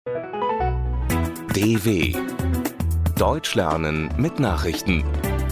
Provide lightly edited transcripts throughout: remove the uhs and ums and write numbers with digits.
DW Deutsch lernen mit Nachrichten.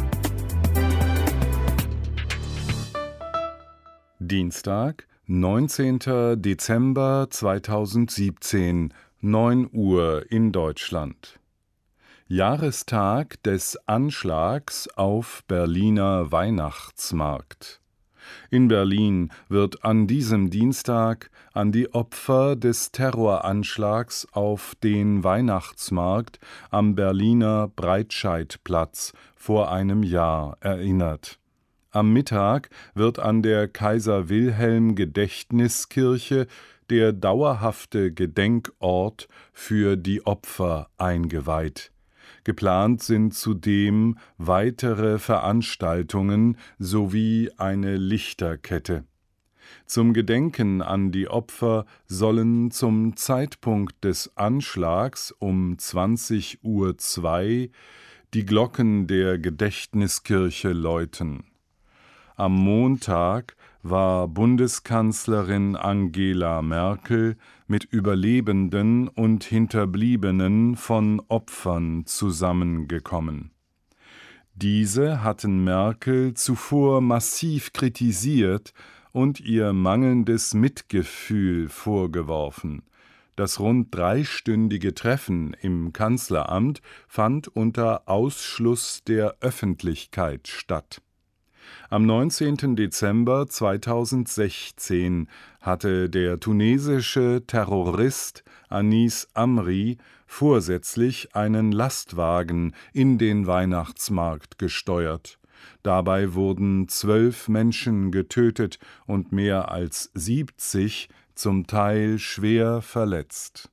Dienstag, 19. Dezember 2017, 9 Uhr in Deutschland. Jahrestag des Anschlags auf Berliner Weihnachtsmarkt. In Berlin wird an diesem Dienstag an die Opfer des Terroranschlags auf den Weihnachtsmarkt am Berliner Breitscheidplatz vor einem Jahr erinnert. Am Mittag wird an der Kaiser-Wilhelm-Gedächtniskirche der dauerhafte Gedenkort für die Opfer eingeweiht. Geplant sind zudem weitere Veranstaltungen sowie eine Lichterkette. Zum Gedenken an die Opfer sollen zum Zeitpunkt des Anschlags um 20:02 Uhr die Glocken der Gedächtniskirche läuten. Am Montag war Bundeskanzlerin Angela Merkel mit Überlebenden und Hinterbliebenen von Opfern zusammengekommen. Diese hatten Merkel zuvor massiv kritisiert und ihr mangelndes Mitgefühl vorgeworfen. Das rund dreistündige Treffen im Kanzleramt fand unter Ausschluss der Öffentlichkeit statt. Am 19. Dezember 2016 hatte der tunesische Terrorist Anis Amri vorsätzlich einen Lastwagen in den Weihnachtsmarkt gesteuert. Dabei wurden 12 Menschen getötet und mehr als 70 zum Teil schwer verletzt.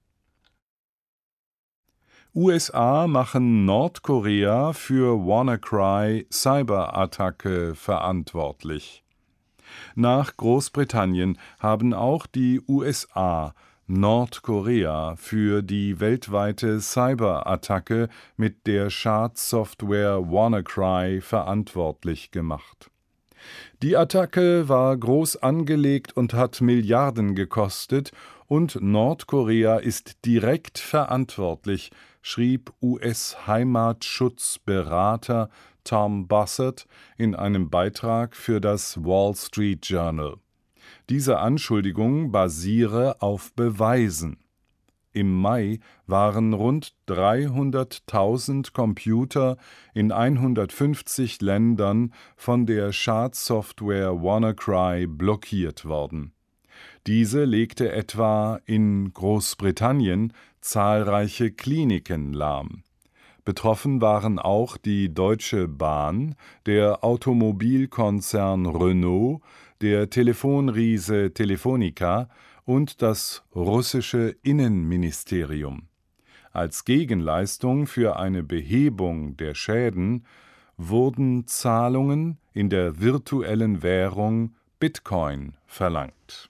USA machen Nordkorea für WannaCry-Cyberattacke verantwortlich. Nach Großbritannien haben auch die USA Nordkorea für die weltweite Cyberattacke mit der Schadsoftware WannaCry verantwortlich gemacht. Die Attacke war groß angelegt und hat Milliarden gekostet, und Nordkorea ist direkt verantwortlich, schrieb US-Heimatschutzberater Tom Bossert in einem Beitrag für das Wall Street Journal. Diese Anschuldigung basiere auf Beweisen. Im Mai waren rund 300.000 Computer in 150 Ländern von der Schadsoftware WannaCry blockiert worden. Diese legte etwa in Großbritannien zahlreiche Kliniken lahm. Betroffen waren auch die Deutsche Bahn, der Automobilkonzern Renault, der Telefonriese Telefonica und das russische Innenministerium. Als Gegenleistung für eine Behebung der Schäden wurden Zahlungen in der virtuellen Währung Bitcoin verlangt.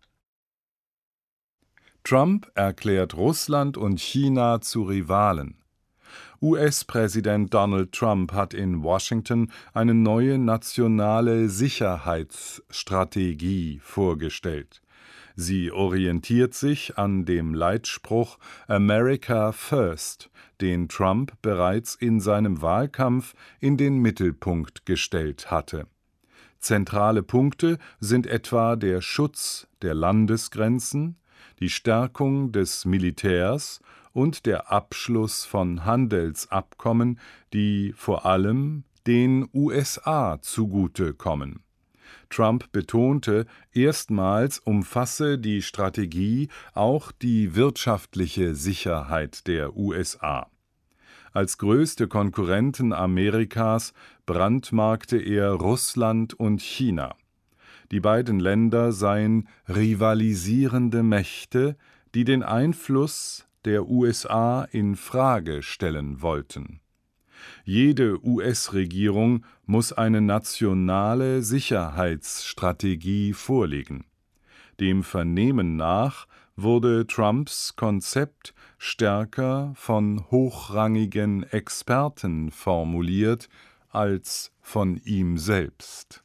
Trump erklärt Russland und China zu Rivalen. US-Präsident Donald Trump hat in Washington eine neue nationale Sicherheitsstrategie vorgestellt. Sie orientiert sich an dem Leitspruch America First, den Trump bereits in seinem Wahlkampf in den Mittelpunkt gestellt hatte. Zentrale Punkte sind etwa der Schutz der Landesgrenzen, die Stärkung des Militärs und der Abschluss von Handelsabkommen, die vor allem den USA zugutekommen. Trump betonte, erstmals umfasse die Strategie auch die wirtschaftliche Sicherheit der USA. Als größte Konkurrenten Amerikas brandmarkte er Russland und China. Die beiden Länder seien rivalisierende Mächte, die den Einfluss der USA in Frage stellen wollten. Jede US-Regierung muss eine nationale Sicherheitsstrategie vorlegen. Dem Vernehmen nach wurde Trumps Konzept stärker von hochrangigen Experten formuliert als von ihm selbst.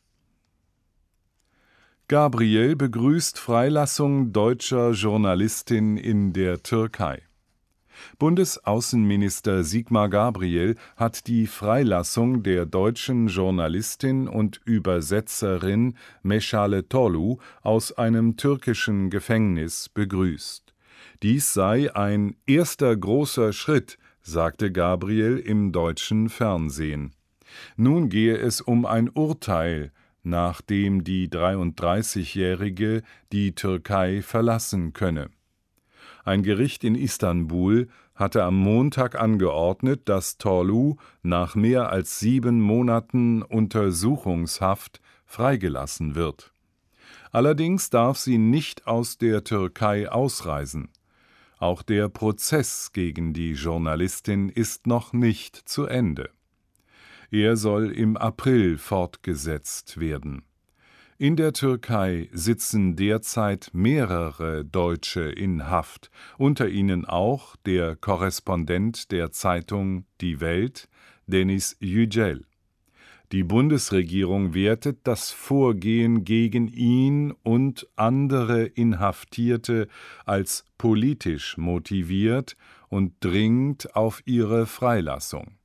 Gabriel begrüßt Freilassung deutscher Journalistin in der Türkei. Bundesaußenminister Sigmar Gabriel hat die Freilassung der deutschen Journalistin und Übersetzerin Meschale Tolu aus einem türkischen Gefängnis begrüßt. Dies sei ein erster großer Schritt, sagte Gabriel im deutschen Fernsehen. Nun gehe es um ein Urteil, nach dem die 33-Jährige die Türkei verlassen könne. Ein Gericht in Istanbul hatte am Montag angeordnet, dass Tolu nach mehr als 7 Monaten Untersuchungshaft freigelassen wird. Allerdings darf sie nicht aus der Türkei ausreisen. Auch der Prozess gegen die Journalistin ist noch nicht zu Ende. Er soll im April fortgesetzt werden. In der Türkei sitzen derzeit mehrere Deutsche in Haft, unter ihnen auch der Korrespondent der Zeitung Die Welt, Deniz Yücel. Die Bundesregierung wertet das Vorgehen gegen ihn und andere Inhaftierte als politisch motiviert und dringt auf ihre Freilassung.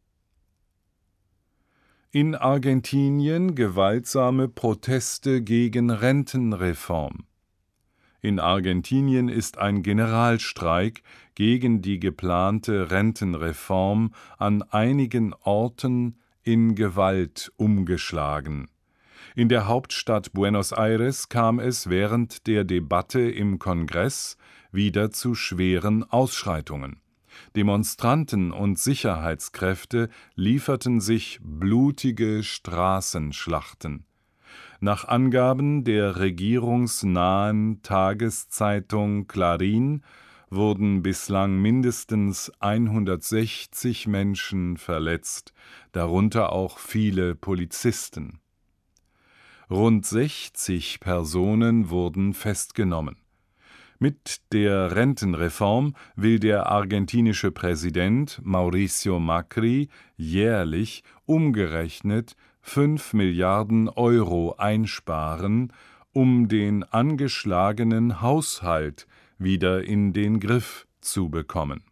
In Argentinien gewaltsame Proteste gegen Rentenreform. In Argentinien ist ein Generalstreik gegen die geplante Rentenreform an einigen Orten in Gewalt umgeschlagen. In der Hauptstadt Buenos Aires kam es während der Debatte im Kongress wieder zu schweren Ausschreitungen. Demonstranten und Sicherheitskräfte lieferten sich blutige Straßenschlachten. Nach Angaben der regierungsnahen Tageszeitung Clarín wurden bislang mindestens 160 Menschen verletzt, darunter auch viele Polizisten. Rund 60 Personen wurden festgenommen. Mit der Rentenreform will der argentinische Präsident Mauricio Macri jährlich umgerechnet 5 Milliarden Euro einsparen, um den angeschlagenen Haushalt wieder in den Griff zu bekommen.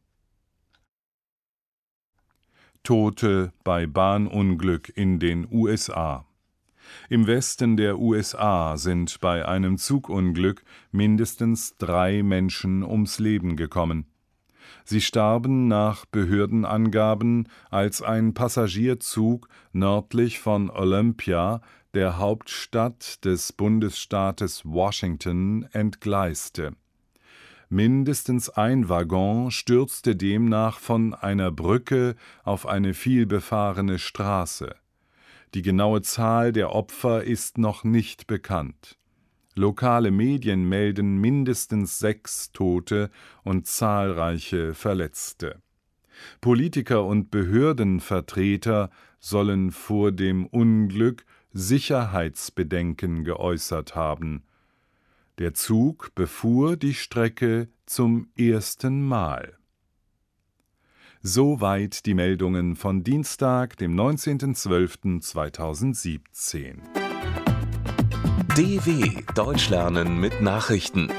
Tote bei Bahnunglück in den USA. Im Westen der USA sind bei einem Zugunglück mindestens 3 Menschen ums Leben gekommen. Sie starben nach Behördenangaben, als ein Passagierzug nördlich von Olympia, der Hauptstadt des Bundesstaates Washington, entgleiste. Mindestens ein Waggon stürzte demnach von einer Brücke auf eine vielbefahrene Straße. Die genaue Zahl der Opfer ist noch nicht bekannt. Lokale Medien melden mindestens 6 Tote und zahlreiche Verletzte. Politiker und Behördenvertreter sollen vor dem Unglück Sicherheitsbedenken geäußert haben. Der Zug befuhr die Strecke zum ersten Mal. Soweit die Meldungen von Dienstag, dem 19.12.2017. DW Deutsch lernen mit Nachrichten.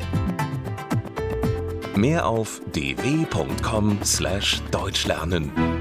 Mehr auf dw.com/deutschlernen.